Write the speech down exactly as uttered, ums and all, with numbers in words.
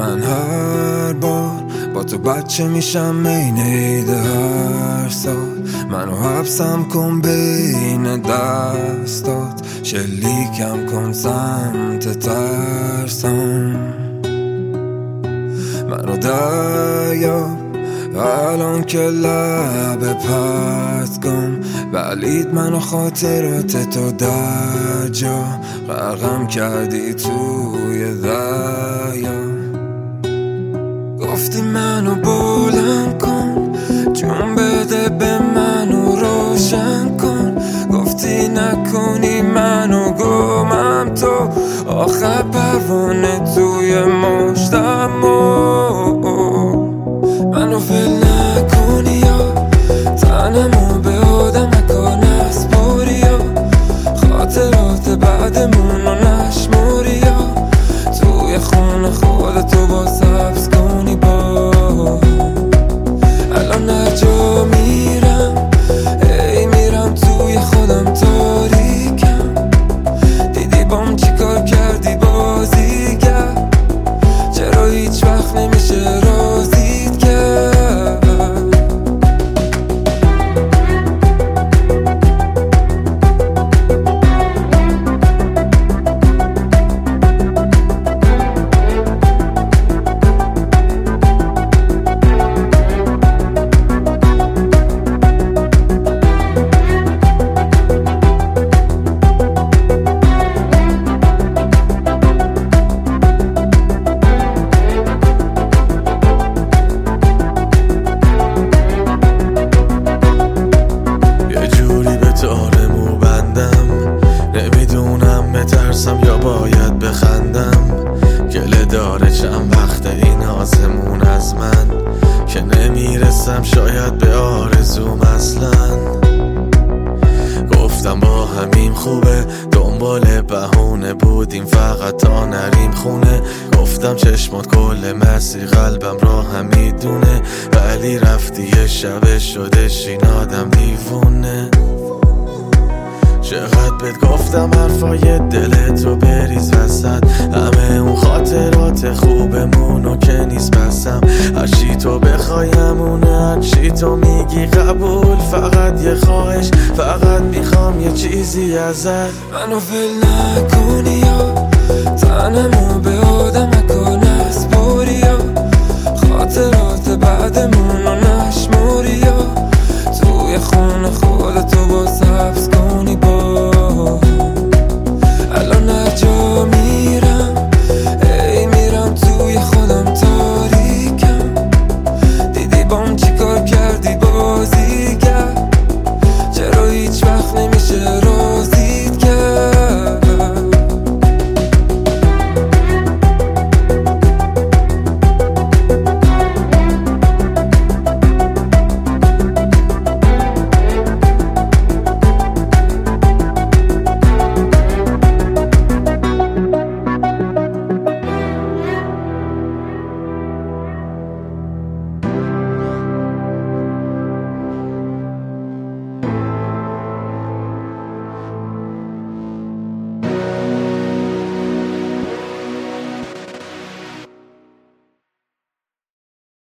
من هر بار با تو بچه میشم این عید هر سال. منو حبسم کن بین دستات، شلیکم کن سمت ترسم. منو دریاب الان که لب پرتگم، ولید منو خاطرات تو در جا غرقم کردی توی دریا. گفتی منو بلند کن، جون بده به منو روشن کن. گفتی نکنی منو گمم تو، آخر پروانه توی مشتم. منو ول نکنی یا تنمو به آدم نکن اسپوری یا خاطرات بعدمونو نشموری یا توی خونه خودتو با سبز کنی. با الان هر جا میرم ای میرم توی خودم تاریکم. دیدی بام چی کار کردی بازیگر، چرا هیچ وقت نمیشه رازیت کرد. ترسم یا باید بخندم، گله داره چند وقت این آزمون از من که نمیرسم شاید به آرزوم اصلا. گفتم با همین خوبه، دنبال بهونه بودیم فقط تا نریم خونه. گفتم چشمات کل مسیر قلبم را هم میدونه، ولی رفتی یه شبه شدش این آدم دیوونه. چقدر بهت گفتم حرفای دلتو بریز وسط، همه اون خاطرات خوبمونو که نیست بسم. هرچی تو بخوای همونه، هرچی تو میگی قبول، فقط یه خواهش، فقط میخوام یه چیزی ازت. منو ول نکنی یا تنمو به آدم